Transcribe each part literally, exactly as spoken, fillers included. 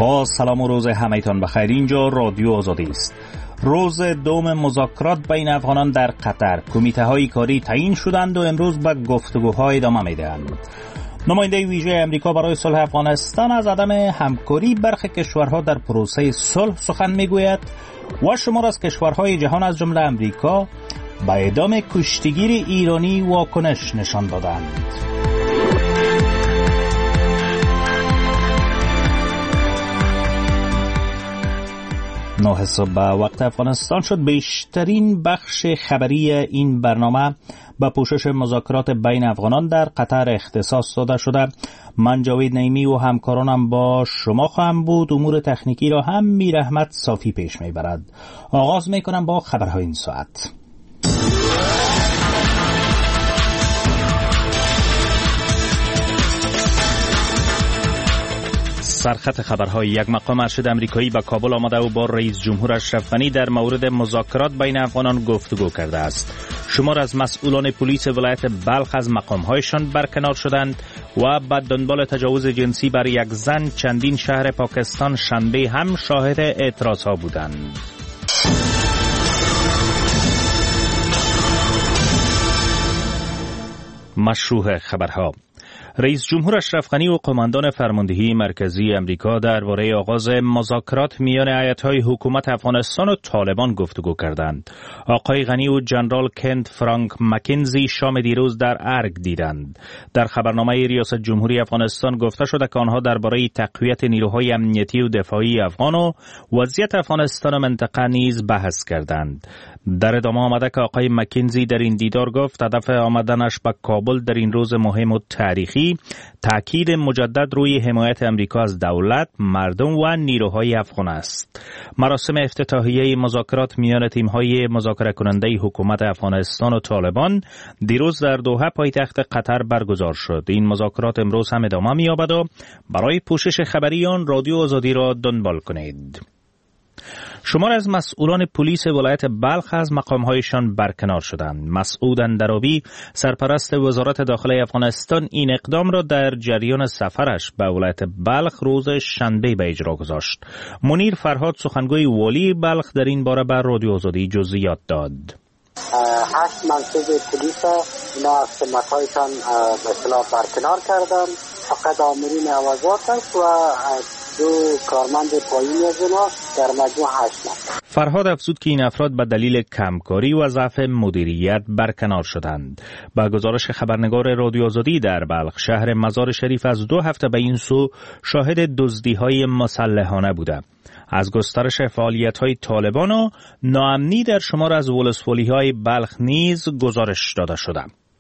با سلام و روز همه‌تان بخیر. اینجا رادیو آزادی است. روز دوم مذاکرات بین افغانان در قطر، کمیته‌های کاری تعیین شدند و امروز به گفتگوها ادامه می‌دهند. نماینده ویژه امریکا برای صلح افغانستان از عدم همکاری برخی کشورها در پروسه صلح سخن می‌گوید و شمار از کشورهای جهان از جمله امریکا به اعدام کشتیگیر ایرانی واکنش نشان دادند. نه صبح به وقت افغانستان شد. بیشترین بخش خبری این برنامه به پوشش مذاکرات بین افغانان در قطر اختصاص داده شده. من جاوید نعیمی و همکارانم با شما خواهم بود. امور تکنیکی را هم میر احمد صافی پیش میبرد. آغاز میکنم با خبرهای این ساعت. سرخط خبرهای: یک مقام ارشد امریکایی به کابل آمده و با رئیس جمهور اشرف غنی در مورد مذاکرات بین افغانان گفتگو کرده است. شمار از مسئولان پلیس ولایت بلخ از مقامهایشان برکنار شدند و بعد دنبال تجاوز جنسی بر یک زن چندین شهر پاکستان شنبه هم شاهد اعتراضها بودند. مشروع خبرها: رئیس جمهور اشرف غنی و قماندان فرماندهی مرکزی امریکا درباره آغاز مذاکرات میان ایت‌های حکومت افغانستان و طالبان گفتگو کردند. آقای غنی و جنرال کنت فرانک مکنزی شام دیروز در ارگ دیدند. در خبرنامه ریاست جمهوری افغانستان گفته شده که آنها درباره تقویت نیروهای امنیتی و دفاعی افغان و وضعیت افغانستان و منطقه نیز بحث کردند. در ادامه آمده که آقای مکنزی در این دیدار گفت هدف آمدنش به کابل در این روز مهم و تاریخی تأکید مجدد روی حمایت امریکا از دولت، مردم و نیروهای افغان است. مراسم افتتاحیه مذاکرات میان تیم‌های مذاکره کننده حکومت افغانستان و طالبان دیروز در دوحه پایتخت قطر برگزار شد. این مذاکرات امروز هم ادامه می‌یابد و برای پوشش خبری آن رادیو آزادی را دنبال کنید. شمار از مسئولان پلیس ولایت بلخ از مقامهایشان برکنار شدند. مسعود اندرابی، سرپرست وزارت داخلی افغانستان، این اقدام را در جریان سفرش به ولایت بلخ روز شنبه به اجرا گذاشت. منیر فرهاد، سخنگوی والی بلخ، در این باره به رادیو آزادی جزئیات داد. هشت منصوب پلیس اینا از خدمت‌هایشان به اصطلاح برکنار کردند. فقط آمرین آوازات است و دو کارمند پایین از اینا در مجموع هشت نفر. فرهاد افزود که این افراد به دلیل کمکاری و ضعف مدیریت برکنار شدند. با گزارش خبرنگار رادیو آزادی در بلخ، شهر مزار شریف از دو هفته به این سو شاهد دزدی‌های مسلحانه بوده. از گسترش فعالیت‌های طالبان و ناامنی در شمار از ولسوالی‌های بلخ نیز گزارش داده شده.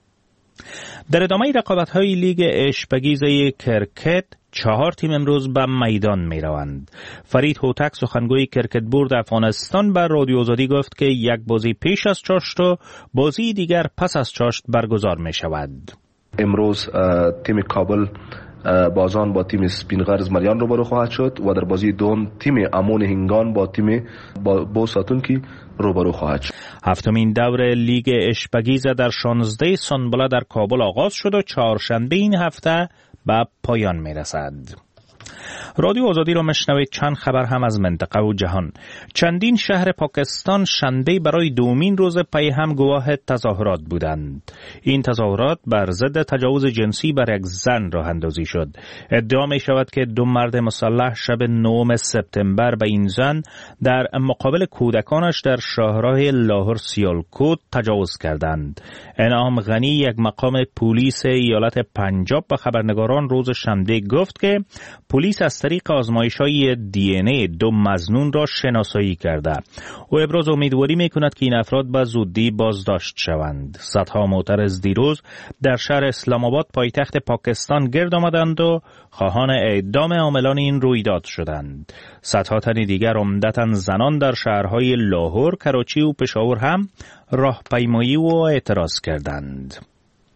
در ادامه رقابت‌های لیگ اشپگیزه کرکت، چهار تیم امروز به میدان می روند. فرید هوتک، سخنگوی کرکت بورد افغانستان، بر رادیو آزادی گفت که یک بازی پیش از چاشت و بازی دیگر پس از چاشت برگزار می شود. امروز تیم کابل بازان با تیم سپینغرز مریان روبرو خواهد شد و در بازی دوم تیم امون هنگان با تیم بوساتونکی روبرو خواهد شد. هفتمین دور لیگ اشپگیزه در شانزده سنبله در کابل آغاز شد و چهارشنبه این هفته به پایان می رسد. رادیو آزادی را مشنوید. چند خبر هم از منطقه و جهان. چندین شهر پاکستان شنبه برای دومین روز پی هم گواه تظاهرات بودند. این تظاهرات بر ضد تجاوز جنسی بر یک زن راه اندازی شد. ادعا می شود که دو مرد مسلح شب نهم سپتامبر به این زن در مقابل کودکانش در شاهراه لاهور سیالکوت تجاوز کردند. انعام غنی، یک مقام پلیس ایالت پنجاب، به خبرنگاران روز شنبه گفت که پلیس از طریق آزمایش‌های دی ان ای دو مظنون را شناسایی کرده. او ابراز امیدواری می‌کند که این افراد به زودی بازداشت شوند. صدها معترض دیروز در شهر اسلام آباد پایتخت پاکستان گرد آمدند و خواهان اعدام عاملان این رویداد شدند. صدها تن دیگر، عمدتاً زنان، در شهرهای لاهور، کراچی و پشاور هم راهپیمایی و اعتراض کردند.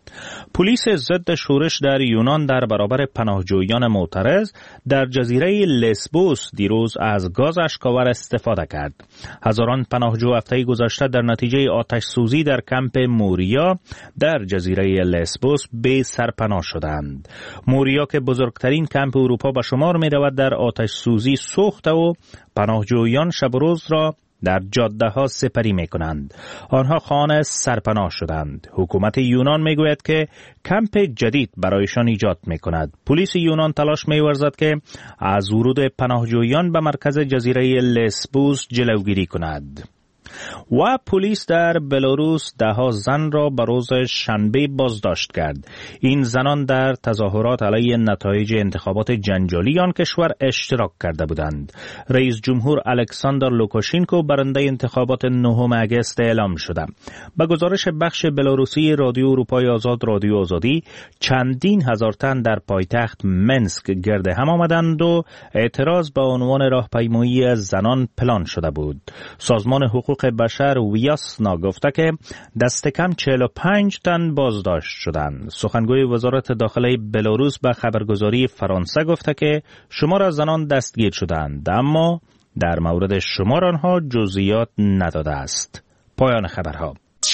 پلیس ضد شورش در یونان در برابر پناهجویان معترض در جزیره لسبوس دیروز از گاز اشک‌آور استفاده کرد. هزاران پناهجو هفته گذشته در نتیجه آتش سوزی در کمپ موریا در جزیره لسبوس به سرپناه شدند. موریا که بزرگترین کمپ اروپا به شمار می رود در آتش سوزی سوخته و پناهجویان شب و روز را در جاده ها سپری می کنند. آنها خانه سرپناه شدند. حکومت یونان می گوید که کمپ جدید برایشان ایجاد می کند. پلیس یونان تلاش می ورزد که از ورود پناهجویان به مرکز جزیره لسبوس جلوگیری کند. و پلیس در بلاروس ده ها زن را به روز شنبه بازداشت کرد. این زنان در تظاهرات علیه نتایج انتخابات جنجالی آن کشور اشتراک کرده بودند. رئیس جمهور الکساندر لوکاشینکو برنده انتخابات نهم آگوست اعلام شده. به گزارش بخش بلاروسی رادیو اروپای آزاد رادیو آزادی، چندین هزار تن در پایتخت منسک گرد هم آمدند و اعتراض به عنوان راهپیمایی زنان پلان شده بود. سازمان حقوق بشر ویاسنا گفته که دست کم چهل و پنج تن بازداشت شدند. سخنگوی وزارت داخله بلاروس به خبرگزاری فرانسه گفته که شمار از زنان دستگیر شدند، اما در مورد شمار آنها جزئیات نداده است. پایان خبرها.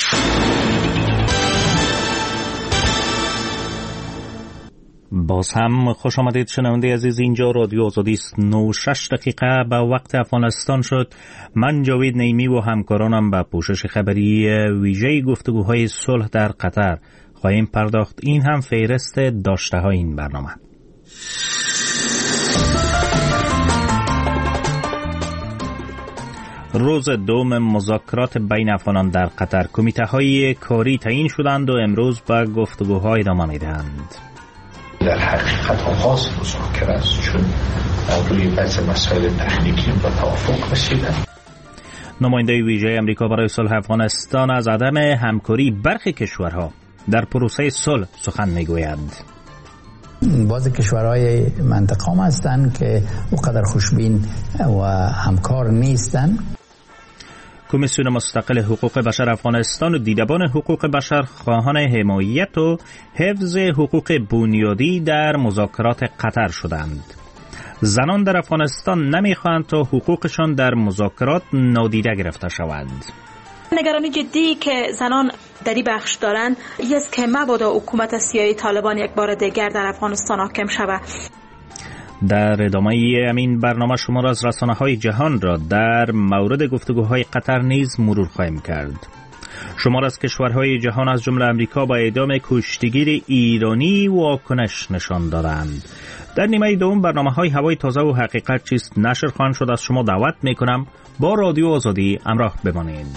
باز هم خوش آمدید شنونده عزیز، اینجا رادیو آزادی است. نه و شش دقیقه به وقت افغانستان شد. من جاوید نیمی و همکارانم به پوشش خبری ویژه گفتگوهای صلح در قطر خواهیم پرداخت. این هم فهرست داشته های این برنامه. روز دوم مذاکرات بین افغانان در قطر، کمیته های کاری تعیین شدند و امروز به گفتگوهای ادامه می‌دهند. در حقیقت آغاز مذاکره است، چون روی بعضی مسائل تکنیکی به توافق رسیدند. نماینده ویژه امریکا برای صلح افغانستان از عدم همکاری برخی کشورها در پروسه صلح سخن میگویند. بعضی کشورهای منطقه هم هستند که اونقدر خوشبین و همکار نیستند. کمیسیون مستقل حقوق بشر افغانستان و دیدبان حقوق بشر خواهان حمایت و حفظ حقوق بنیادی در مذاکرات قطر شدند. زنان در افغانستان نمیخواهند تا حقوقشان در مذاکرات نادیده گرفته شود. نگرانی جدی که زنان در این بخش دارند این است که مبادا حکومت سیاسی طالبان یک بار دیگر در افغانستان حاکم شود. در ادامه همین برنامه شما را از رسانه‌های جهان را در مورد گفتگوهای قطر نیز مرور خواهیم کرد. شمار از کشورهای جهان از جمله امریکا با اعدام کشتیگیر ایرانی واکنش نشان دادند. در نیمه دوم برنامه‌های هوای تازه و حقیقت چیست نشر خواهند شد. از شما دعوت می‌کنم با رادیو آزادی همراه بمانید.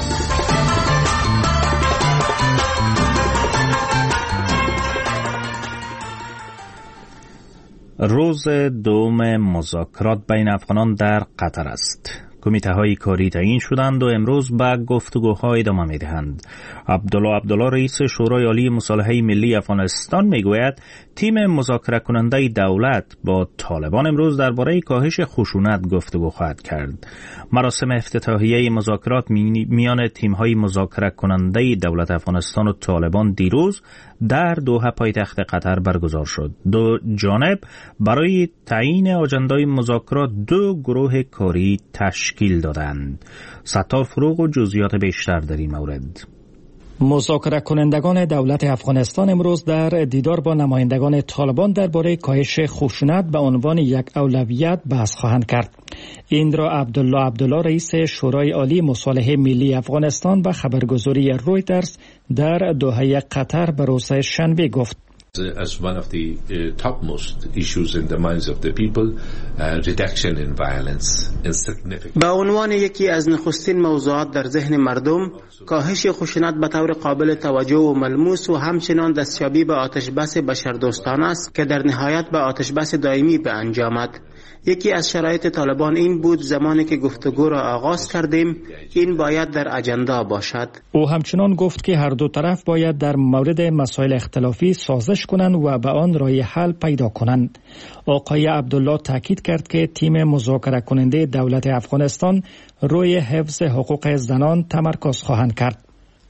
روز دوم مذاکرات بین افغانان در قطر است. کمیته های کاری تعیین شدند و امروز به گفتگوها ادامه می‌دهند. عبدالله عبدالله رئیس شورای عالی مصالحه ملی افغانستان میگوید تیم مذاکره کننده دولت با طالبان امروز درباره کاهش خشونت گفتگو خواهد کرد. مراسم افتتاحیه مذاکرات میان تیم‌های مذاکره کننده دولت افغانستان و طالبان دیروز در دوحه پایتخت قطر برگزار شد. دو جانب برای تعیین آجندای مذاکرات دو گروه کاری تشکیل دادند. ستار فروغ و جزئیات بیشتر در این مورد. مذاکره کنندگان دولت افغانستان امروز در دیدار با نمایندگان طالبان درباره کاهش خشونت به عنوان یک اولویت بحث خواهند کرد. این را عبدالله عبدالله رئیس شورای عالی مصالحه ملی افغانستان به خبرگزاری رویترز در دوحه قطر به روز شنبه گفت. As one of the uh, topmost issues in the minds of the people, uh, reduction in violence is significant. به عنوان یکی از نخستین موضوعات در ذهن مردم، کاهش خشونت به طور قابل توجه و ملموس و همچنان دستیابی به آتشبس بشردوستانه است که در نهایت به آتشبس دائمی به انجام آمد. یکی از شرایط طالبان این بود زمانی که گفتگو را آغاز کردیم این باید در اجندا باشد. او همچنان گفت که هر دو طرف باید در مورد مسائل اختلافی سازش کنند و به آن راه حل پیدا کنند. آقای عبدالله تاکید کرد که تیم مذاکره کننده دولت افغانستان روی حفظ حقوق زنان تمرکز خواهند کرد.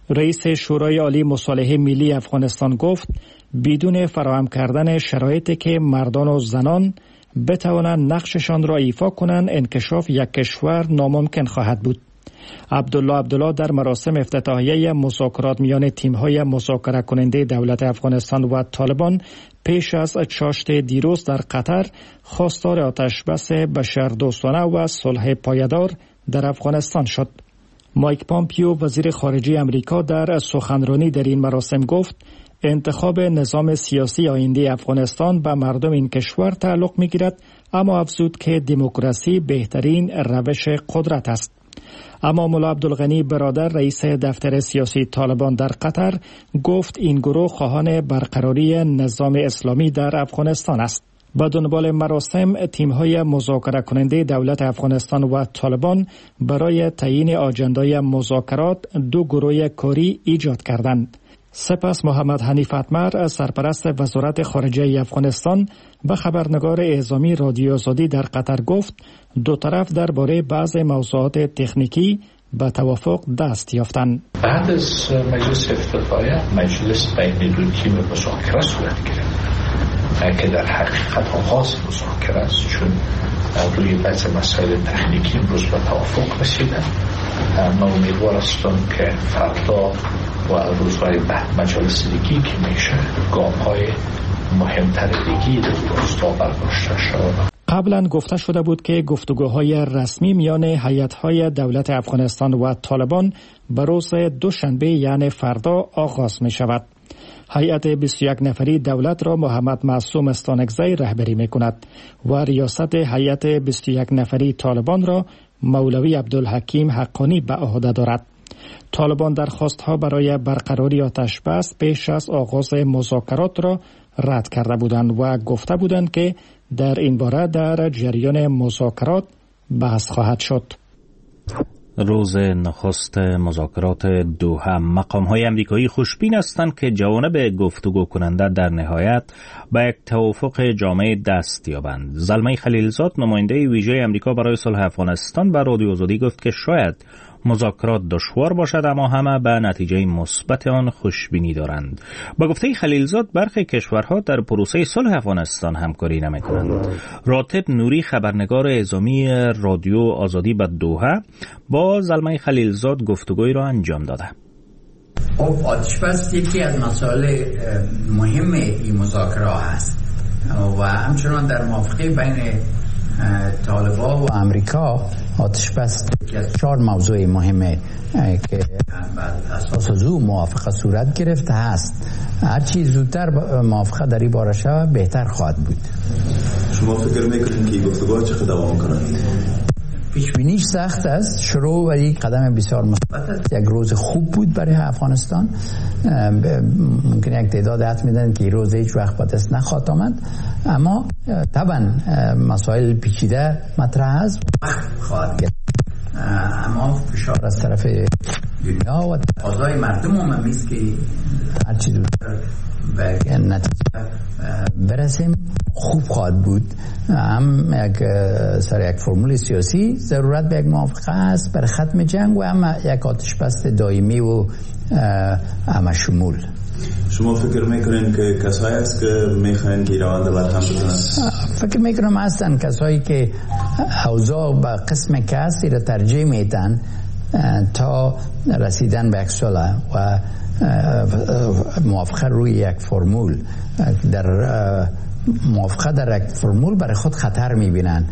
رئیس شورای عالی مصالحه ملی افغانستان گفت بدون فراهم کردن شرایطی که مردان و زنان بتوانند نقششان را ایفا کنند انکشاف یک کشور ناممکن خواهد بود. عبدالله عبدالله در مراسم افتتاحیه مذاکرات میان تیم‌های مذاکره کننده دولت افغانستان و طالبان پیش از چاشت دیروز در قطر خواستار آتشبس بشردوستانه و صلح پایدار در افغانستان شد. مایک پامپیو وزیر خارجه امریکا در سخنرانی در این مراسم گفت انتخاب نظام سیاسی آینده افغانستان به مردم این کشور تعلق می‌گیرد، اما افزود که دموکراسی بهترین روش قدرت است. اما مولا عبدالغنی برادر رئیس دفتر سیاسی طالبان در قطر گفت این گروه خواهان برقراری نظام اسلامی در افغانستان است. با دنبال مراسم تیم‌های مذاکره کننده دولت افغانستان و طالبان برای تعیین آجندای مذاکرات دو گروه کاری ایجاد کردند. سپس محمد حنیف اتمر سرپرست وزارت خارجه افغانستان و خبرنگار اعزامی رادیو آزادی در قطر گفت دو طرف درباره بعض موضوعات تکنیکی به توافق دست یافتند. بعد از مجلس افتتاحیه مجلس بین دو تیم مذاکره صورت گرفت که در حقیقت آغاز مذاکره است، چون روی بعض مسائل تکنیکی امروز به توافق رسیدند. ما امیدوار هستم که فردا و روزهای بعد مجالس دیگی که میشه گام‌های مهمتر دیگی در راستا برداشته شود. قبلا گفته شده بود که گفتگوهای رسمی میان هیئت‌های دولت افغانستان و طالبان به روز دوشنبه یعنی فردا آغاز می شود. هیئت بیست و یک نفری دولت را محمد معصوم استانکزی رهبری می کند و ریاست هیئت بیست و یک نفری طالبان را مولوی عبدالحکیم حقانی به عهده دارد. طالبان درخواست‌ها برای برقراری آتشبس پیش از آغاز مذاکرات را رد کرده بودند و گفته بودند که در این باره در جریان مذاکرات بحث خواهد شد. روز نخست مذاکرات دوحه، مقام‌های امریکایی خوشبین هستند که جوانب گفتگو کننده در نهایت به یک توافق جامع دست یابند. زلمه خلیلزاد نماینده ویژه امریکا برای صلح افغانستان به رادیو آزادی گفت که شاید مذاکرات دشوار باشد اما همه به نتیجه مثبت آن خوشبینی دارند. با گفته خلیلزاد برخی کشورها در پروسه صلح افغانستان همکاری نمی‌کنند. راتب نوری خبرنگار اعزامی رادیو آزادی به دوحه با زلمه خلیلزاد گفتگوی را انجام داده. خب آتشبس یکی از مسائل مهم این مذاکره است و همچنان در موافقه بین طالبان و امریکا آتشبس یکی از چهار موضوع مهمه که اساس از او موافقه صورت گرفته است. هرچی زودتر موافقه در این باره شود بهتر خواهد بود. شما فکر میکنید که گفتگوها چقدر دوام کنند؟ پیش بینیش سخت است. شروع و یک قدم بسیار مثبت است. یک روز خوب بود برای افغانستان. ممکن یک تعداد حد میدن که این روز هیچ وقت به دست نخواهد آمد، اما طبعا مسائل پیچیده مطرح است، وقت خواهد گرفت. اما فشار از طرف دنیا و تقاضای مردم هم است که هرچی زودتر به نتیجه برسیم خوب خواهد بود. هم یک سر یک فرمول سیاسی ضرورت به یک موافقه است برای ختم جنگ و هم یک آتشبس دائمی و همه شمول. شما فکر میکنین که کسایی است که میخواین که روند برهم بزنن؟ فکر میکنم هستن کسایی که اوضاع به قسم که هستی را ترجیح میدن تا رسیدن به یک صلح و موافقه روی یک فرمول. در موافقه در یک فرمول برای خود خطر میبینن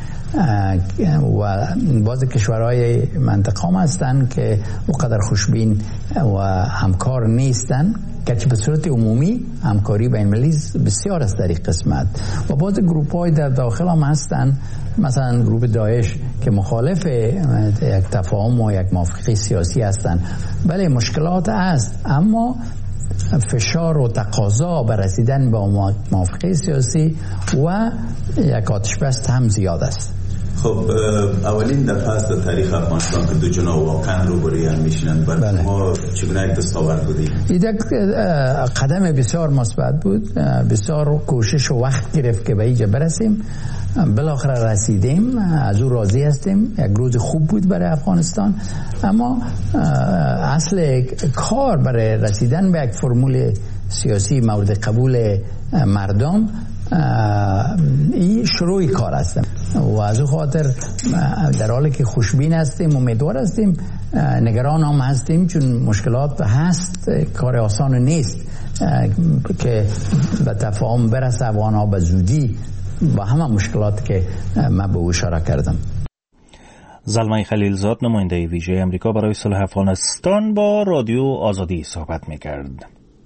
و بعضی کشورهای منطقه هم هستن که اونقدر خوشبین و همکار نیستن، گرچه به صورت عمومی همکاری بین المللی بسیار است در این قسمت. و بعض گروپ های در داخل هم هستن، مثلا گروپ داعش که مخالف یک تفاهم و یک موافقه سیاسی هستن. بله مشکلات هست، اما فشار و تقاضا بر رسیدن به موافقه سیاسی و یک آتشبس هم زیاد است. خب اولین دفعه است در تاریخ افغانستان که دو جناح واقعا روبروی هم میشینند. برای ما چگونه یک دستاورد بودی؟ این قدم بسیار مثبت بود. بسیار کوشش و وقت گرفت که به اینجا برسیم. بالاخره رسیدیم، از او راضی هستیم. یک روز خوب بود برای افغانستان، اما اصل کار برای رسیدن به یک فرمول سیاسی مورد قبول مردم این شروع کار هستیم و از او خاطر در حالی که خوشبین هستیم، امیدوار هستیم، نگران هم هستیم، چون مشکلات هست، کار آسان نیست که به تفاهم برسه افغان ها به زودی با همه مشکلات که من به او اشاره کردم. زلمه خلیلزاد نماینده ویژه امریکا برای صلح افغانستان با رادیو آزادی صحبت می‌کرد.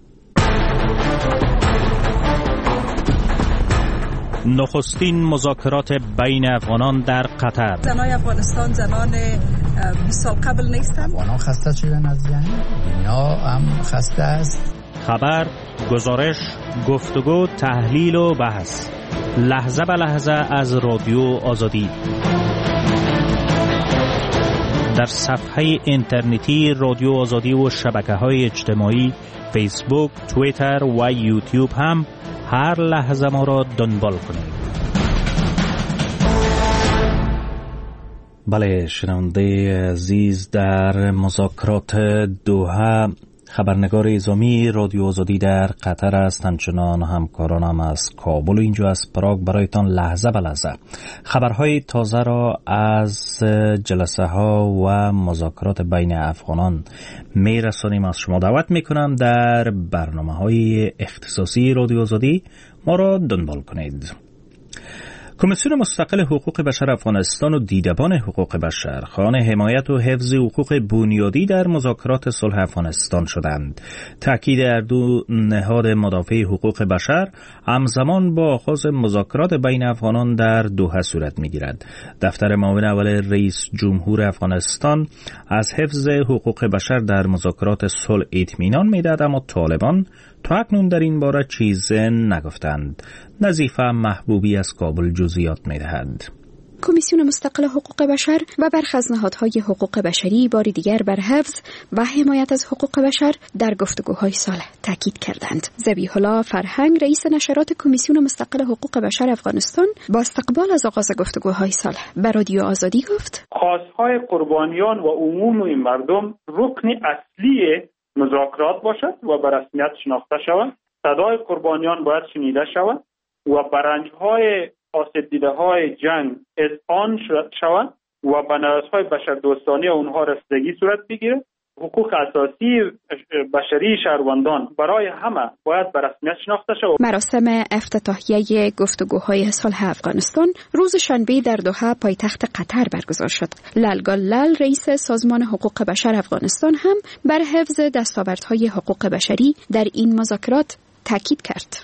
نخستین مذاکرات بین افغانان در قطر. زنای افغانستان زنان بیست سال قبل نیستن. افغانان خسته شدن از جنگ، دنیا هم خسته است. خبر، گزارش، گفتگو، تحلیل و بحث لحظه به لحظه از رادیو آزادی در صفحه اینترنتی رادیو آزادی و شبکه‌های اجتماعی فیسبوک، توییتر و یوتیوب هم هر لحظه ما را دنبال کنید. بله شنونده عزیز، در مذاکرات دوحه خبرنگار اعزامی رادیو آزادی در قطر است، همچنان همکارانم از کابل و اینجا از پراگ برایتان لحظه به لحظه خبرهای تازه را از جلسه ها و مذاکرات بین افغانان می رسانیم. از شما دعوت می کنم در برنامه های اختصاصی رادیو آزادی ما را دنبال کنید. کمیسیون مستقل حقوق بشر افغانستان و دیدبان حقوق بشر خواهان حمایت و حفظ حقوق بنیادی در مذاکرات صلح افغانستان شدند. تأکید اردو نهاد مدافع حقوق بشر همزمان با آغاز مذاکرات بین افغانان در دوحه صورت می‌گیرد. دفتر معاون اول رئیس جمهور افغانستان از حفظ حقوق بشر در مذاکرات صلح اطمینان می‌دهد، اما طالبان تا اکنون در این باره چیز نگفتند. نظیفه محبوبی از کابل جزئیات می‌دهد. کمیسیون مستقل حقوق بشر و برخی از نهادهای حقوق بشری باری دیگر بر حفظ و حمایت از حقوق بشر در گفتگوهای صلح تاکید کردند. ذبیح الله فرهنگ رئیس نشرات کمیسیون مستقل حقوق بشر افغانستان با استقبال از آغاز گفتگوهای صلح به رادیو آزادی گفت: خواستهای قربانیان و عموم مردم رکن اصلی مذاکرات باشد و به رسمیت شناخته شود. صدای قربانیان باید شنیده شود و برنج‌های آسیب دیده‌های جنگ اذعان شود و به نیازهای بشردوستانه اونها رسیدگی صورت بگیرد. حقوق اساسی بشری شهروندان برای همه باید به رسمیت شناخته شود. مراسم افتتاحیه گفتگوهای صلح افغانستان روز شنبه در دوحه پایتخت قطر برگزار شد. لالگال لال رئیس سازمان حقوق بشر افغانستان هم بر حفظ دستاوردهای حقوق بشری در این مذاکرات تاکید کرد.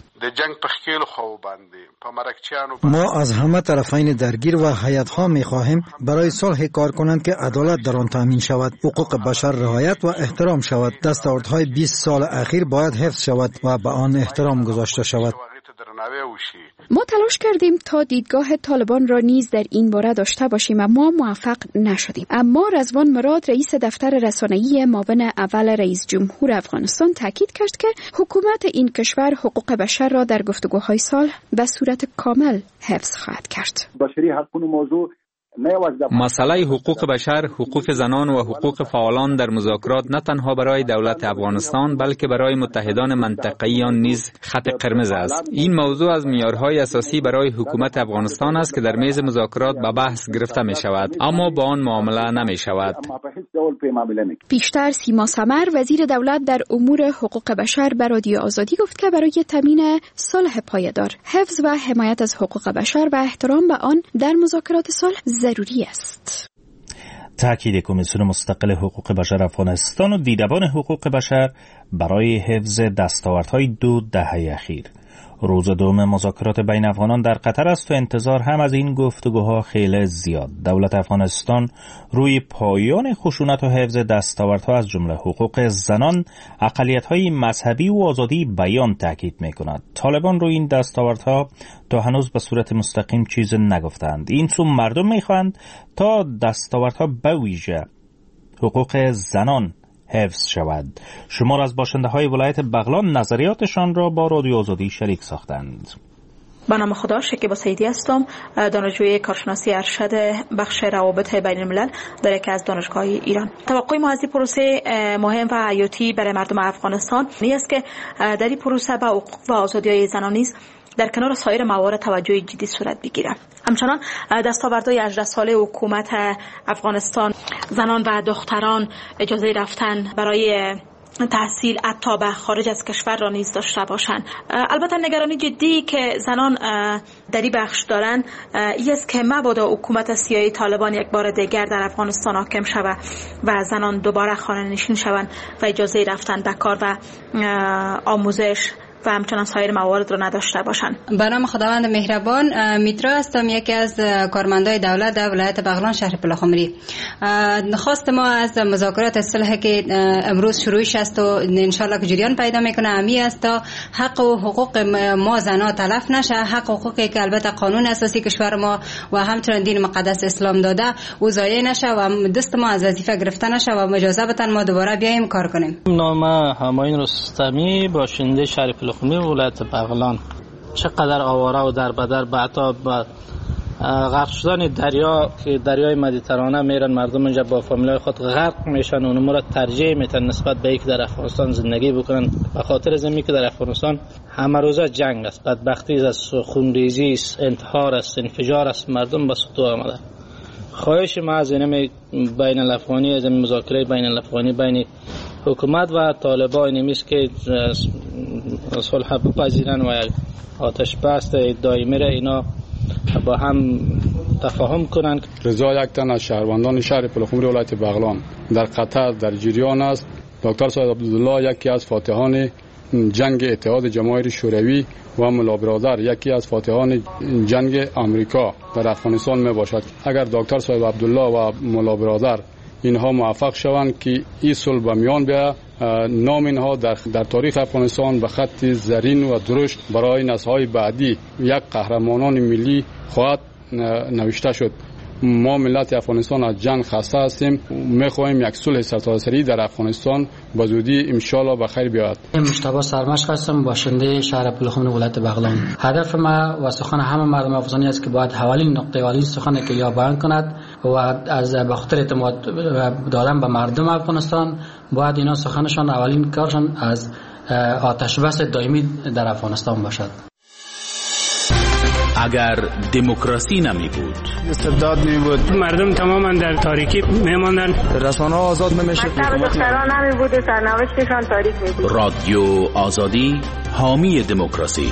ما از همه طرفین درگیر و هیئت‌ها می‌خواهیم برای صلح کار کنند که عدالت در آن تامین شود، حقوق بشر رعایت و احترام شود. دستاوردهای بیست سال اخیر باید حفظ شود و به آن احترام گذاشته شود. ما تلاش کردیم تا دیدگاه طالبان را نیز در این باره داشته باشیم اما موفق نشدیم. اما رضوان مراد رئیس دفتر رسانه‌ای معاون اول رئیس جمهور افغانستان تاکید کرد که حکومت این کشور حقوق بشر را در گفتگوهای صلح به صورت کامل حفظ خواهد کرد. بشری حقوق موضوع مسئله حقوق بشر، حقوق زنان و حقوق فعالان در مذاکرات نه تنها برای دولت افغانستان بلکه برای متحدان منطقه‌ای آن نیز خط قرمز است. این موضوع از معیارهای اساسی برای حکومت افغانستان است که در میز مذاکرات به بحث گرفته می شود اما با آن معامله نمی شود. پیشتر سیما سمر وزیر دولت در امور حقوق بشر به رادیو آزادی گفت که برای تامین صلح پایدار، حفظ و حمایت از حقوق بشر و احترام به آن در مذاکرات صلح ضروری است. تأکید کمیسیون مستقل حقوق بشر افغانستان و دیدبان حقوق بشر برای حفظ دستاوردهای دو دهه اخیر. روز دوم مذاکرات بین افغانان در قطر است و انتظار هم از این گفتگوها خیلی زیاد. دولت افغانستان روی پایان خشونت و حفظ دستاوردها از جمله حقوق زنان، اقلیت‌های مذهبی و آزادی بیان تاکید می‌کند. طالبان روی این دستاوردها تا هنوز به صورت مستقیم چیز نگفتند. این سو مردم می‌خواهند تا دستاوردها به ویژه حقوق زنان حفظ شود. شمار از باشنده های ولایت بغلان نظریاتشان را با رادیو آزادی شریک ساختند. با نام خدا، شکیبا سیدی هستم، دانشجوی کارشناسی ارشد بخش روابط بین الملل در یکی از دانشگاه ایران. توقع ما از این پروسه مهم و حیاتی برای مردم افغانستان نیست که در این پروسه با حقوق و آزادی‌های زنان نیز در کنار سایر موارد توجه جدی صورت بگیرد. همچنان دستاوردهای هجده ساله حکومت افغانستان، زنان و دختران اجازه رفتن برای تحصیل حتی به خارج از کشور را نیز داشته باشند. البته نگرانی جدی که زنان در این بخش دارند این است که مبادا حکومت سیاهی طالبان یک بار دیگر در افغانستان حاکم شود و زنان دوباره خانه نشین شوند و اجازه رفتن به کار و آموزش و همچنان سایر موارد رو نداشته باشند. به نام خداوند مهربان، میترا هستم، یکی از کارمندای دولت در ولایت بغلان شهر پلخمری. نخواست ما از مذاکرات صلح که امروز شروعش است و ان شاء الله که جریان پیدا میکنه امی است تا حق و حقوق ما زنا تلف نشه، حق و حقوقی که البته قانون اساسی کشور ما و همچنین دین مقدس اسلام داده او ضایع نشه و دست ما از وظیفه گرفته نشه و اجازه بدن ما دوباره بیایم کار کنیم. نام همایون رستمی، باشنده شهر پلخمری ولایت بغلان. چقدر آواره و دربدر بعدا با غرق شدن دریا که دریای مدیترانه میرن مردم اینجا با فامیلای خود غرق میشن و اونم را ترجیح میتن نسبت به اینکه در افغانستان زندگی بکنن، به خاطر زمین که در افغانستان همه روزه جنگ است، بدبختی است، خونریزی است، انتحار است، انفجار است، مردم به سطوح آمده. خواهش ما از این بین الافغانی، از این مذاکره بین الافغانی بین حکومت و طالبان نیست که صلح بپذیرن و آتش بس دائمی را اینا با هم تفاهم کنند. رضا یک تن از شهروندان شهر پلخمری ولایت بغلان در قطر در جریان است. دکتر سید عبدالله یکی از فاتحان جنگ اتحاد جماهیر شوروی و ملا برادر یکی از فاتحان جنگ آمریکا در افغانستان می باشد. اگر دکتر سید عبدالله و ملا برادر اینها موفق شوند که این صلح به میان بیاید، نام اینها در, در تاریخ افغانستان به خط زرین و درشت برای نسل‌های بعدی یک قهرمانان ملی خواهد نوشته شد. ما ملت افغانستان از جنگ خسته هستیم، می‌خواهیم یک صلح سرتاسری در افغانستان به زودی ان شاء الله به خیر بیاید. مجتبی سرمشق هستم، باشنده شهر پلخمری ولایت بغلان. هدف ما و سخن همه مردم افغانستان است که باید حوالین نقطه حوالی سخن که یا بیان کند و از به خاطر اعتماد دادن به مردم افغانستان باید اینا سخنشان اولین کارشان از آتش بس دائمی در افغانستان باشد. اگر دموکراسی نمی بود، استبداد می بود، مردم تماما در تاریکی می ماندن، رسانه ها آزاد نمی شد، دختران نمی بود، سرنوشتشان تاریک می بود. رادیو آزادی حامی دموکراسی.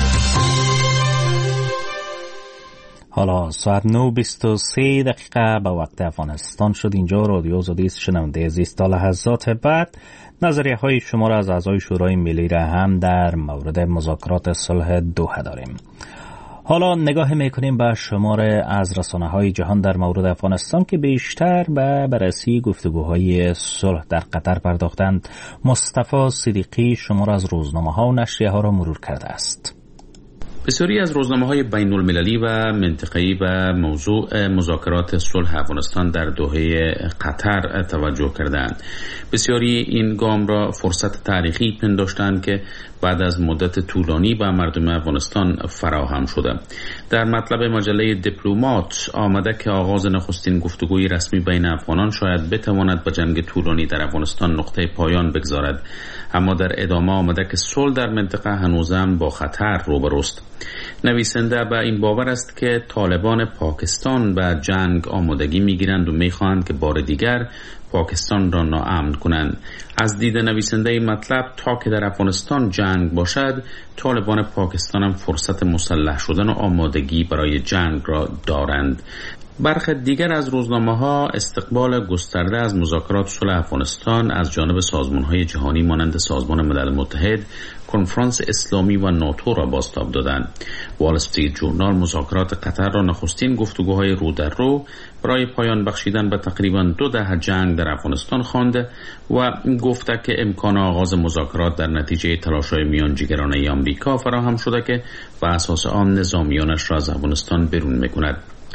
حالا ساعت نه و بیست و سه دقیقه به وقت افغانستان شد. اینجا رادیو آزادی است. شنونده عزیز، تا لحظات بعد نظریه های شما را از اعضای شورای ملی را هم در مورد مذاکرات صلح دوحه داریم. حالا نگاه میکنیم به شمار از رسانه‌های جهان در مورد افغانستان که بیشتر به بررسی گفتگوهای صلح در قطر پرداختند. مصطفی صدیقی شمار از روزنامه‌ها و نشریه‌ها را مرور کرده است. بسیاری از روزنامه‌های بین المللی و منطقه‌ای به موضوع مذاکرات صلح افغانستان در دوحه قطر توجه کردند. بسیاری این گام را فرصت تاریخی پنداشتند که بعد از مدت طولانی به مردم افغانستان فراهم شده. در مطلب مجله دیپلمات آمده که آغاز نخستین گفتگوی رسمی بین افغانان شاید بتواند به جنگ طولانی در افغانستان نقطه پایان بگذارد، اما در ادامه آمده که صلح در منطقه هنوزم با خطر روبروست. نویسنده به این باور است که طالبان پاکستان به جنگ آمادگی میگیرند و میخواهند که بار دیگر پاکستان را ناامن کنند. از دید نویسنده این مطلب، تا که در افغانستان جنگ باشد، طالبان پاکستان هم فرصت مسلح شدن و آمادگی برای جنگ را دارند. برخی دیگر از روزنامه‌ها استقبال گسترده از مذاکرات صلح افغانستان از جانب سازمان‌های جهانی مانند سازمان ملل متحد، کنفرانس اسلامی و ناتو را بازتاب دادند. وال استریت جورنال مذاکرات قطر را نخستین گفتگوهای رو در رو برای پایان بخشیدن به تقریباً دو دهه جنگ در افغانستان خوانده و گفته که امکان آغاز مذاکرات در نتیجه تلاش‌های میانجیگرانه آمریکا فراهم شده که بر اساس آن نظامیانش را از افغانستان بیرون می‌کند.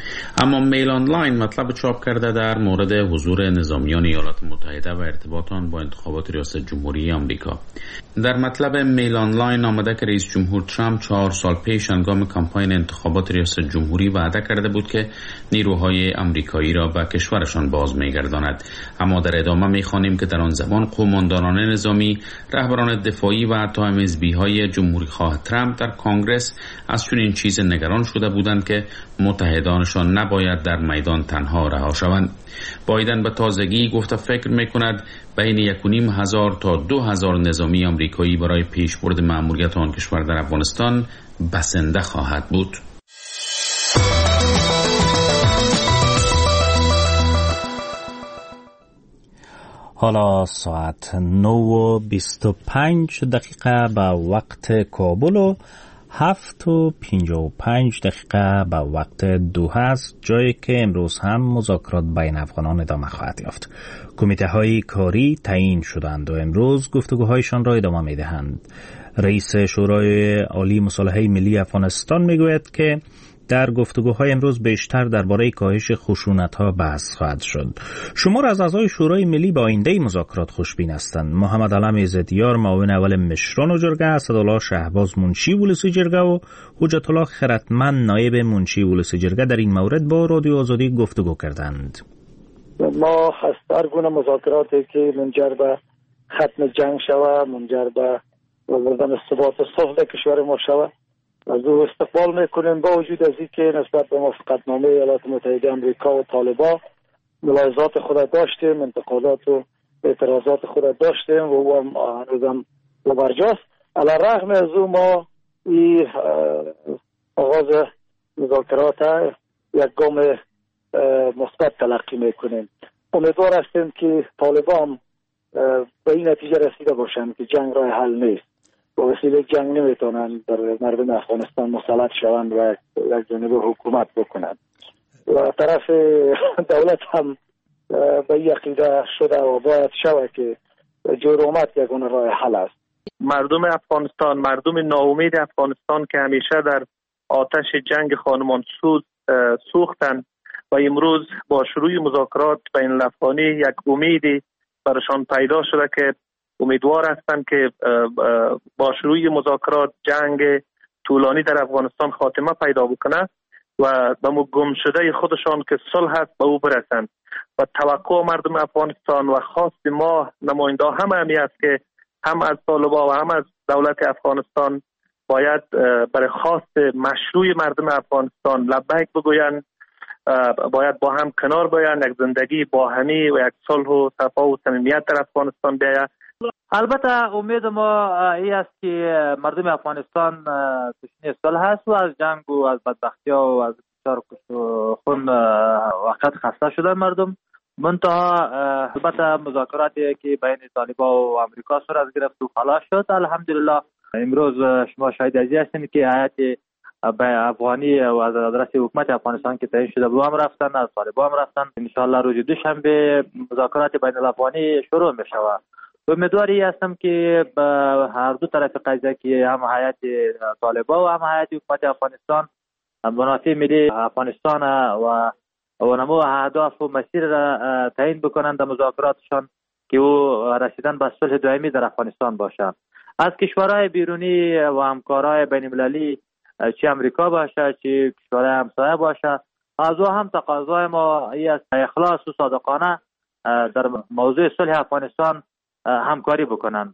اما میل آنلاین مطلب چاپ کرده در مورد حضور نظامیان ایالات متحده و ارتباط آن با انتخابات ریاست جمهوری آمریکا. در مطلب میل آنلاین آمده که رئیس جمهور ترامپ چهار سال پیش هنگام کمپاین انتخابات ریاست جمهوری وعده کرده بود که نیروهای آمریکایی را به کشورشان باز می‌گرداند، اما در ادامه می‌خوانیم که در آن زمان قوماندانان نظامی، رهبران دفاعی و حتی ام اس بی های جمهوری‌خواه ترامپ در کنگره از چنین چیز نگران شده بودند که متحدانشان نباید در میدان تنها رها شوند. بایدن به تازگی گفته فکر می‌کند بین یک و نیم هزار تا دو هزار نظامی آمریکایی برای پیشبرد مأموریت آن کشور در افغانستان بسنده خواهد بود. حالا ساعت نه و بیست و پنج دقیقه به وقت کابل و هفت و پنجاه و پنج دقیقه به وقت دوحه است، جایی که امروز هم مذاکرات بین افغانان ادامه خواهد یافت. کمیته های کاری تعیین شدند و امروز گفتگوهایشان را ادامه می دهند. رئیس شورای عالی مصالحه ملی افغانستان می گوید که در گفتگوهای امروز بیشتر درباره کاهش خشونت‌ها بحث خواهد شد. شمار از اعضای شورای ملی با آینده مذاکرات خوشبین هستند. محمد علم عزتیار معاون اول مشران و جرگه، اسدالله شهباز منشی ولسی جرگه و حجت الله خردمند نایب منشی ولسی جرگه در این مورد با رادیو آزادی گفتگو کردند. ما هر گونه مذاکراتی که منجر به ختم جنگ شود، منجر به آوردن ثبات و صلح در کشور ما شود از او استقبال میکنیم، با وجود از این که نسبت به موافقتنامه ایالات متحده آمریکا و طالبان ملاحظات خود داشتیم، انتقادات و اعتراضات خود داشتیم و او هم هنوزم برجاست. علی الرغم از او ما این آغاز مذاکرات یک گام مثبت تلقی میکنیم. امیدوار هستیم که طالبان به این نتیجه رسیده باشند که جنگ راه حل نیست، با وسیله جنگ نمیتونن در مردم افغانستان مسلط شوند و یک جانبه حکومت بکنند و طرف دولت هم به این عقیده شده و باید شود که جرأت یگانه راه حل است. مردم افغانستان، مردم ناامید افغانستان که همیشه در آتش جنگ خانمان سوز سوختند و امروز با شروع مذاکرات بین الافغانی یک امیدی برشان پیدا شده که امیدوار هستند که با شروع مذاکرات جنگ طولانی در افغانستان خاتمه پیدا بکنه و به گم شده خودشان که صلح است به او برسند. و توقع مردم افغانستان و خواست ما نماینده هم همی است که هم از طالبان و هم از دولت افغانستان باید برای خواست مشروع مردم افغانستان لبیک بگویند، باید با هم کنار بیایند، یک زندگی باهمی و یک صلح و صفا و صمیمیت در افغانستان بیاید. البته امید ما این است که مردم افغانستان تشنه صلح است و از جنگ و از بدبختی ها و از بسیار خون وقت خسته شدن مردم. منتها البته مذاکراتی که بین طالبان و آمریکا صورت گرفت و خلاص شد، الحمدلله امروز شما شاهد ازی هستید که هیئت افغانی و از آدرس حکومت افغانستان که تعیین شده بود هم رفتن، از طالبان هم رفتن. ان شاء الله روز دوشنبه مذاکرات بین الافغانی شروع می شود. امیدواری هستم که هر دو طرف قضیه که هم هیئت طالبان و هم هیئت حکومت افغانستان منافع ملی افغانستان و و نمو اهداف و مسیر را تعیین بکنند در مذاکراتشان که او رسیدن به صلح دائمی در افغانستان باشد. از کشورهای بیرونی و همکارهای بین المللی چه امریکا باشه چه کشورهای همسایه باشه، از او هم تقاضای ما ای است اخلاص و صادقانه در موضوع صلح افغانستان همکاری بکنند.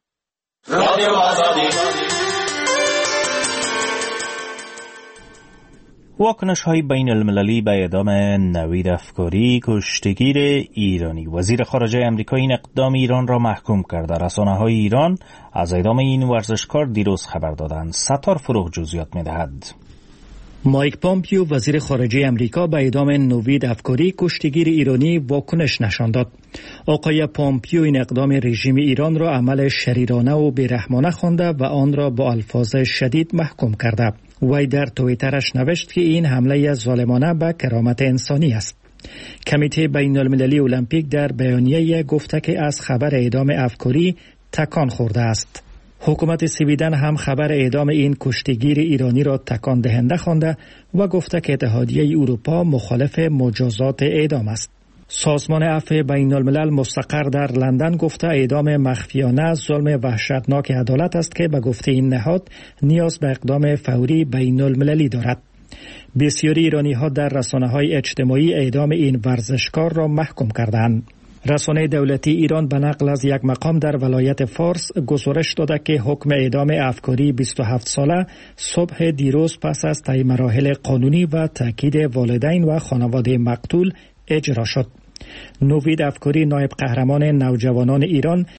واکنش های بین المللی به اعدام نوید افکاری کشتگیر ایرانی. وزیر خارجه امریکا این اقدام ایران را محکوم کرده. رسانه های ایران از اعدام این ورزشکار دیروز خبر دادند. ستار فروغ جزئیات می‌دهد. مایک پامپیو وزیر خارجه امریکا به اعدام نوید افکاری کشتگیر ایرانی واکنش نشان داد. آقای پامپیو این اقدام رژیم ایران را عمل شریرانه و بیرحمانه خوانده و آن را با الفاظ شدید محکوم کرده. وی در توییترش نوشت که این حمله ظالمانه به کرامت انسانی است. کمیته بین المللی المپیک در بیانیه گفته که از خبر اعدام افکاری تکان خورده است. حکومت سویدن هم خبر اعدام این کشتیگیر ایرانی را تکان دهنده خوانده و گفته که اتحادیه اروپا مخالف مجازات اعدام است. سازمان عفو بین الملل مستقر در لندن گفته اعدام مخفیانه ظلم وحشتناک عدالت است که به گفته این نهاد نیاز به اقدام فوری بین المللی دارد. بسیاری ایرانی ها در رسانه های اجتماعی اعدام این ورزشکار را محکوم کردند. رسانه دولتی ایران به نقل از یک مقام در ولایت فارس گزارش داده که حکم اعدام افکاری بیست و هفت ساله صبح دیروز پس از طی مراحل قانونی و تاکید والدین و خانواده مقتول اجرا شد. نوید افکاری نایب قهرمان نوجوانان ایران